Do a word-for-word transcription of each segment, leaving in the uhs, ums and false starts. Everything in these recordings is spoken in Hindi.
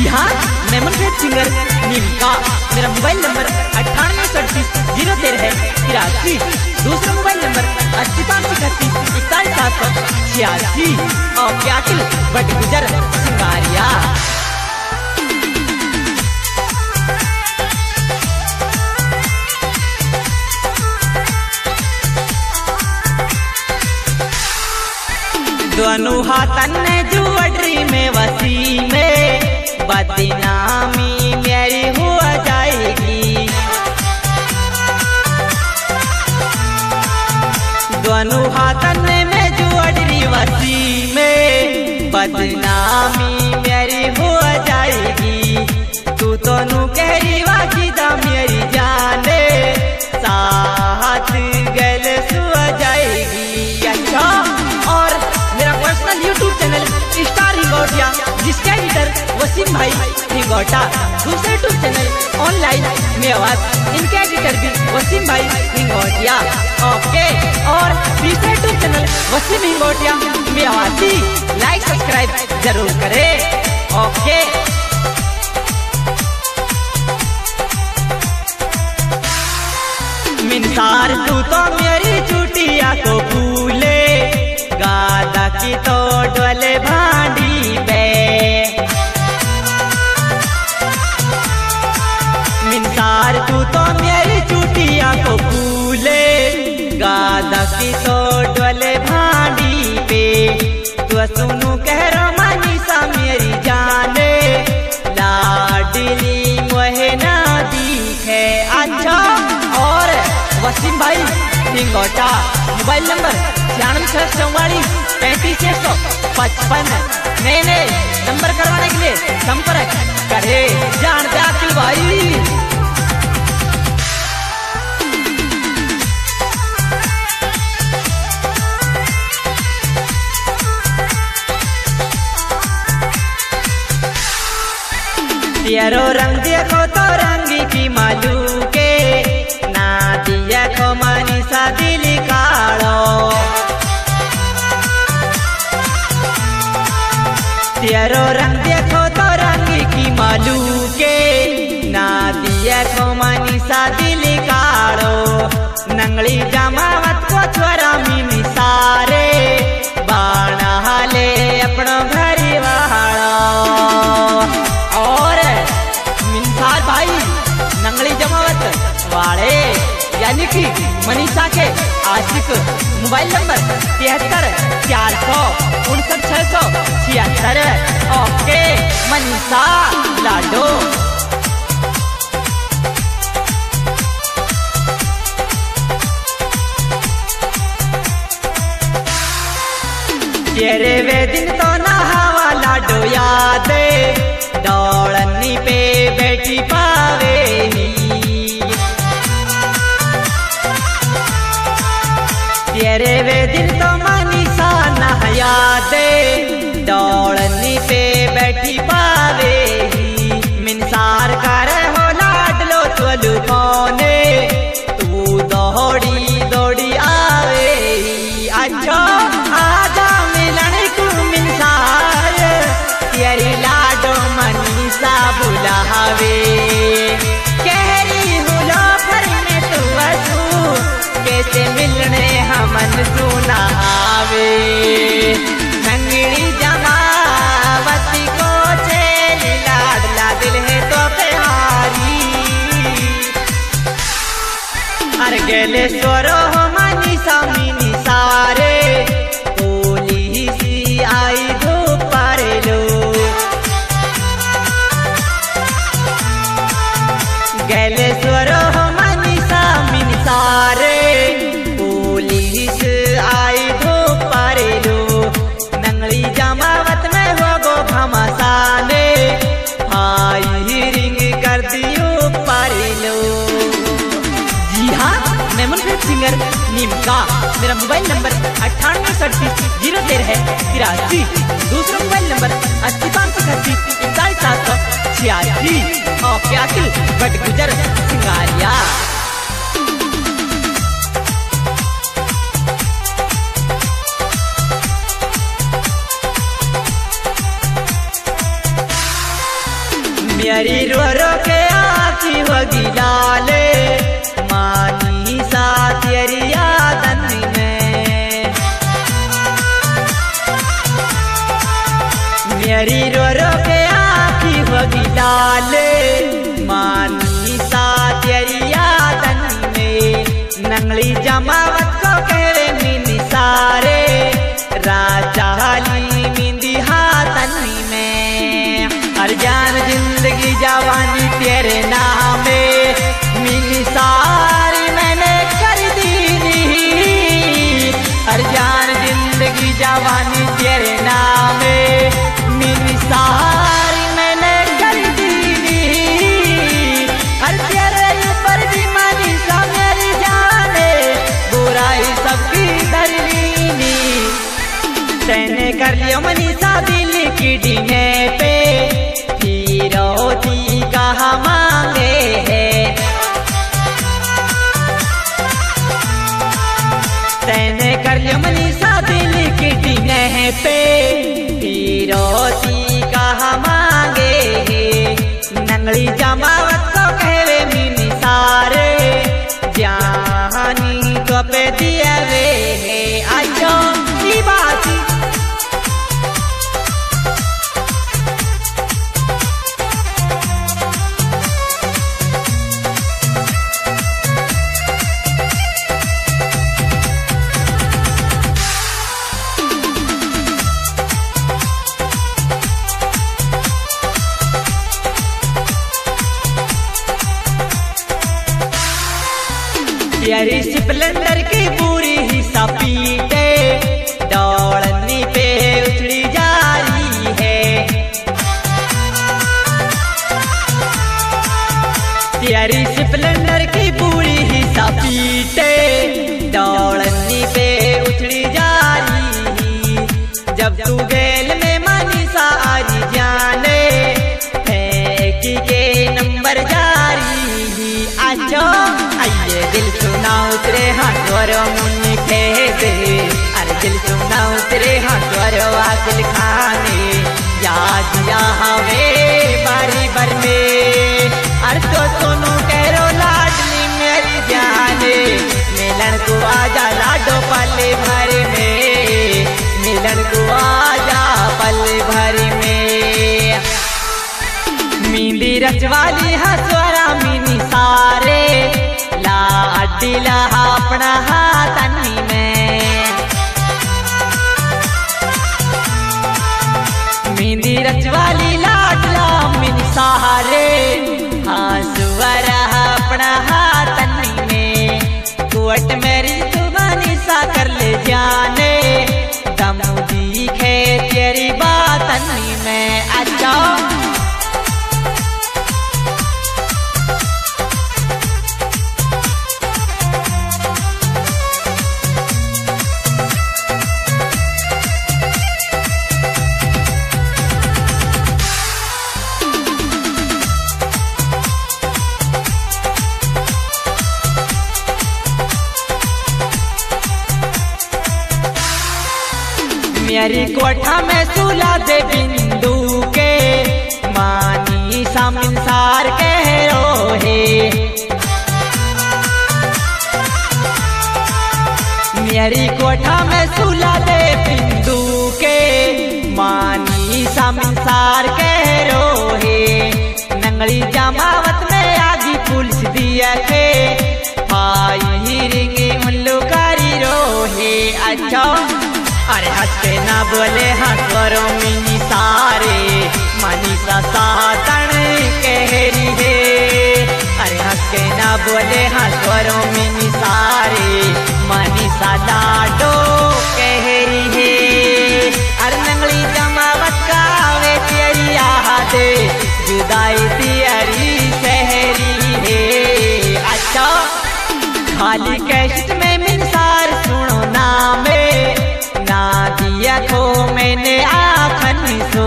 जी हाँ, मैं मनप्रीत सिंगर नीमका। मेरा मोबाइल नंबर अट्ठानवे सड़तीस जीरो तेरह है तिरासी। दूसरा मोबाइल नंबर अस्सी पाँच सौ इकतीस इकतालीस सात सौ छियासी। और क्या किल बट गुजर सिंगारिया। दोनों हाथन जुअडरी में वसी में बदनामी मेरी हो जाएगी। दोनों हाथन में जुअडरी वसी में बदनामी मेरी हो जाएगी। तू तो नू कहरी वाकिदा मेरी जाने साथ गल सु जाएगी। अच्छा, और मेरा personal YouTube channel star Hingotiya जिसके एडिटर वसीम भाई हिंगोटा। दूसरा यूट्यूब चैनल ऑनलाइन मेवात इनके एडिटर भी वसीम भाई हिंगोटिया। ओके, और तीसरा YouTube channel Wasim Hingotiya Mewati. Like subscribe जरूर करें। ओके, मिनसार तू तो मेरी चुटिया को भूले गादा की तो डोले भांडी पे। मिनसार तू तो मेरी चुटिया को भूले गादा की तो डोले भांडी पे। तू सुनू कह रो मनीषा मेरी जाने लाडली मोहे ना दिखे। अच्छा, और वसीम भाई हिंगोटा मोबाइल नंबर छियानवे छह चौवालीस पैंतीस छह सौ पचपन। नए नए नंबर करवाने के लिए संपर्क करे। जान जाकिल भाई। तेरो रंग देखो तो रंगी की मालू के ना दिया को मनीषा दिल काड़ो। तेरो रंग देखो तो रंगी की मालू के ना दिया को मनीषा दिल काड़ो। नंगली जमावत को छोरा मिनी सारे बाणा हाले अपनो घरी वाड़ो। और मिनसार भाई नंगली जमावत वाले यानी कि मनीषा के आशिक। मोबाइल नंबर तिहत्तर चार सौ उनसठ छह सौ छिहत्तर। ओके, मनीषा लाडो। तेरे वे दिन तो नहावा लाडो याद दौड़नी पे बैठी पावे। तेरे वे दिन तो मनीषा नहाया दे दौड़नी पे बैठी पावे। मिनसार कर हो लाडलो चलू पौने तू दौड़ी दौड़ी आवे। अच्छा, आजा मिलन को मिनसार तेरी लाडो मनीषा बुलावे। कहरी हुलो भर में तू वसू कैसे मिलने हमन सुनावे। नंगड़ी जमावती को चेल लाडला दिल है तो प्यारी। हर गेले स्वरो मनीषा मिनी सारे बोली सी आई धूपारे लो। गेले स्वरो मनीषा मिनी सारे पुलिस आई धूपारे लो। नंगली जमावत में हो गो घमासाने हाई रिंग कर दियो पारे लो। जी हाँ, मैं मनप्रीत सिंगर नीमका। मेरा मोबाइल नंबर अट्ठानवे सड़तीस जीरो तेरह है तिरासी। दूसरा मोबाइल नंबर अस्सी पाँच सौ इकतीस इकतालीस सात सौ छियासी। और क्या किल बट गुजर सिंगारिया। मेरी रो रो के आँखी होगी लाले मानी सा तेरी यादन में। मेरी रो रो के आँखी होगी लाले मानी सा तेरी यादन में। नंगली जमावत को कहवे मिनी सारे राजा हाली मिंदी हाथन में। हर जान जिंदगी जवानी तेरे नामे मिनी सारी मैंने कर दी। हर जान जिंदगी जवानी तेरे नामे मिनी सारी मैंने कर दी। हर तेरे ऊपर भी मानी सा मेरी जाने बुराई सबकी धरनी। तैने कर लियो मनीषा दिल की डीने पे फिरौती कहाँ मांगे है। तैने कर लियो मनीषा दिल की डीने पे फिरौती कहाँ मांगे है। नंगली जमावत को कहवे मिनी सारे जानी तो पे दिए वे है। आजो की बात तेरी स्प्लेंडर की पूरी हिस्सा पीटे दौड़नी पे उछड़ी जा रही है। तेरी स्प्लेंडर की पूरी हिस्सा पीटे दौड़नी पे उछड़ी जा रही। जब तू गेल में मानी सारी जाने फेंकी के नंबर जारी। आजो आइए दिल सुना उतरे हाथों मुन के दे। अरे दिल सुना उतरे हाथों आकिल खाने याद हवे बारी बार में। अरे तो सोनू कहो लाडली मेरी जाने मिलन को आजा लाडो पल भर में। मिलन को आजा पल भर में। मिंदी रचवाली हसवारा मिनी सारे लाडीला अपना हाथनी में। मिंदी रचवाली लाडला मिनी सारे हसवारा अपना हाथनी में। कोट मेरी जुबानी सा कर ले जाने दम दिखे तेरी बातनी में। अच्छा मेरी कोठा में सुला दे बिंदु के मानी सामिनसार कह रोहे। मेरी कोठा में सुला दे बिंदु के मानी सामिनसार कह रोहे। नंगली जमावत में आगी पुलिस दिया के आई रिंगी उल्लू कारी रोहे। अच्छा अरे हंस के ना बोले हंसवरों मिनी सारे मानी सा सातन कहरी है। अरे हंस के ना बोले हंसवरों मिनी सारे मानी सा लाडो कहरी है। अरे नंगली जमावत का वे तेरी याद जुदाई तेरी सहरी है। अच्छा खाली कैसेट में मिनसार सुनो नामे ना दिया को मैंने आखन सो।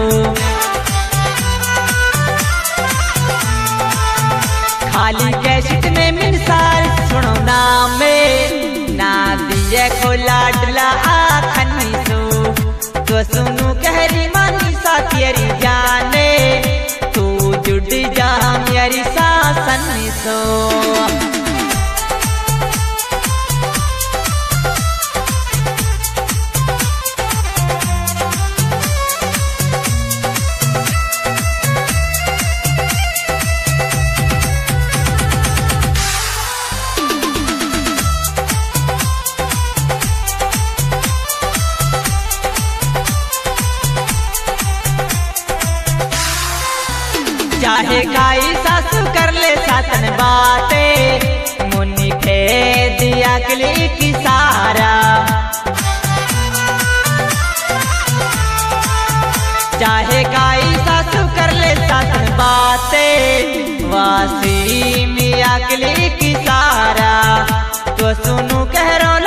खाली कैसेट में मिनसार सुनो नामे ना दिया को लाडला आखन सो। तो सुनू कहरी मानी सा तेरी जाने तू जुड़ सो। चाहे काई सासु कर ले सातन बाते, मुन्नी खे दिया कली की सारा। चाहे काई सासु कर ले सातन बाते, वासी मिया कली की सारा। तो सुनू कह रो